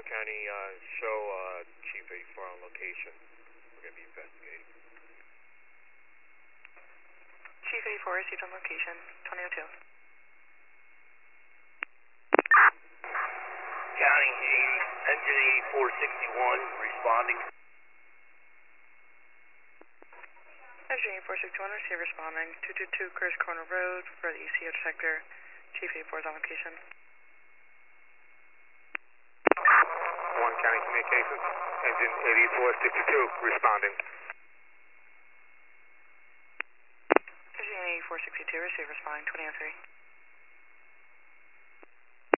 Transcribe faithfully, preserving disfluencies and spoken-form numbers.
County, uh, show uh, Chief eighty-four on location. We're going to be investigating. Chief eighty-four received on location, twenty oh two. County eighty, engine eighty-four sixty-one, responding. Engine eighty-four sixty-one, receive responding, two two two Curtis Corner Road for the E C O detector. Chief eighty-four is on location. One County Communications, engine eighty-four sixty-two, responding. Engine eighty-four sixty-two, receive responding, twenty oh three.